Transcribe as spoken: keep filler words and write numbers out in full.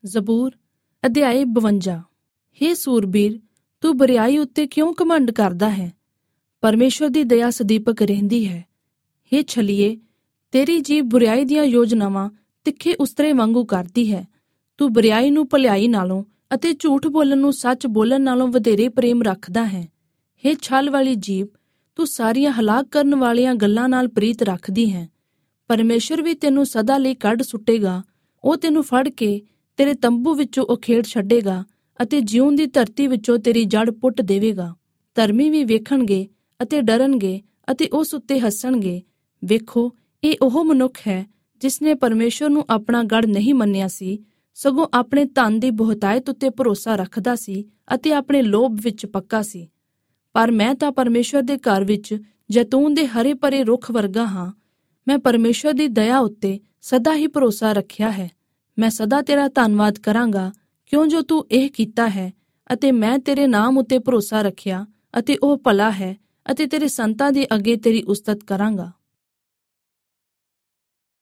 ਜ਼ਬੂਰ ਅਧਿਆਇ ਬਵੰਜਾ। ਹੇ ਸੂਰਬੀਰ, ਤੂੰ ਬਰਿਆਈ ਉੱਤੇ ਕਿਉਂ ਘਮੰਡ ਕਰਦਾ ਹੈ? ਪਰਮੇਸ਼ਵਰ ਦੀ ਦਇਆ ਸਦੀਪਕ ਰਹਿੰਦੀ ਹੈ। ਹੇ ਛਲੀਏ, ਤੇਰੀ ਜੀਭ ਬੁਰਿਆਈ ਦੀਆਂ ਯੋਜਨਾਵਾਂ ਤਿੱਖੇ ਉਸਤਰੇ ਵਾਂਗੂ ਕਰਦੀ ਹੈ। ਤੂੰ ਬਰਿਆਈ ਨੂੰ ਭਲਾਈ ਨਾਲੋਂ ਅਤੇ ਝੂਠ ਬੋਲਣ ਨੂੰ ਸੱਚ ਬੋਲਣ ਨਾਲੋਂ ਵਧੇਰੇ ਪ੍ਰੇਮ ਰੱਖਦਾ ਹੈ। ਹੇ ਛਲ ਵਾਲੀ ਜੀਭ, ਤੂੰ ਸਾਰੀਆਂ ਹਲਾਕ ਕਰਨ ਵਾਲੀਆਂ ਗੱਲਾਂ ਨਾਲ ਪ੍ਰੀਤ ਰੱਖਦੀ ਹੈ। ਪਰਮੇਸ਼ਵਰ ਵੀ ਤੈਨੂੰ ਸਦਾ ਲਈ ਕੱਢ ਸੁੱਟੇਗਾ। ਉਹ ਤੈਨੂੰ ਫੜ ਕੇ ਤੇਰੇ ਤੰਬੂ ਵਿੱਚੋਂ ਉਖੇੜ ਛੱਡੇਗਾ ਅਤੇ ਜਿਉਣ ਦੀ ਧਰਤੀ ਵਿੱਚੋਂ ਤੇਰੀ ਜੜ ਪੁੱਟ ਦੇਵੇਗਾ। ਧਰਮੀ ਵੀ ਵੇਖਣਗੇ ਅਤੇ ਡਰਨਗੇ ਅਤੇ ਉਸ ਉੱਤੇ ਹੱਸਣਗੇ। ਵੇਖੋ, ਇਹ ਉਹ ਮਨੁੱਖ ਹੈ ਜਿਸਨੇ ਪਰਮੇਸ਼ਵਰ ਨੂੰ ਆਪਣਾ ਗੜ੍ਹ ਨਹੀਂ ਮੰਨਿਆ ਸੀ, ਸਗੋਂ ਆਪਣੇ ਧਨ ਦੀ ਬਹੁਤਾਇਤ ਉੱਤੇ ਭਰੋਸਾ ਰੱਖਦਾ ਸੀ ਅਤੇ ਆਪਣੇ ਲੋਭ ਵਿੱਚ ਪੱਕਾ ਸੀ। ਪਰ ਮੈਂ ਤਾਂ ਪਰਮੇਸ਼ਵਰ ਦੇ ਘਰ ਵਿੱਚ ਜੈਤੂਨ ਦੇ ਹਰੇ ਭਰੇ ਰੁੱਖ ਵਰਗਾ ਹਾਂ। ਮੈਂ ਪਰਮੇਸ਼ਵਰ ਦੀ ਦਇਆ ਉੱਤੇ ਸਦਾ ਹੀ ਭਰੋਸਾ ਰੱਖਿਆ ਹੈ। ਮੈਂ ਸਦਾ ਤੇਰਾ ਧੰਨਵਾਦ ਕਰਾਂਗਾ, ਕਿਉਂ ਜੋ ਤੂੰ ਇਹ ਕੀਤਾ ਹੈ ਅਤੇ ਮੈਂ ਤੇਰੇ ਨਾਮ ਉੱਤੇ ਭਰੋਸਾ ਰੱਖਿਆ ਅਤੇ ਉਹ ਭਲਾ ਹੈ ਅਤੇ ਤੇਰੇ ਸੰਤਾਂ ਦੇ ਅੱਗੇ ਤੇਰੀ ਉਸਤਤ ਕਰਾਂਗਾ।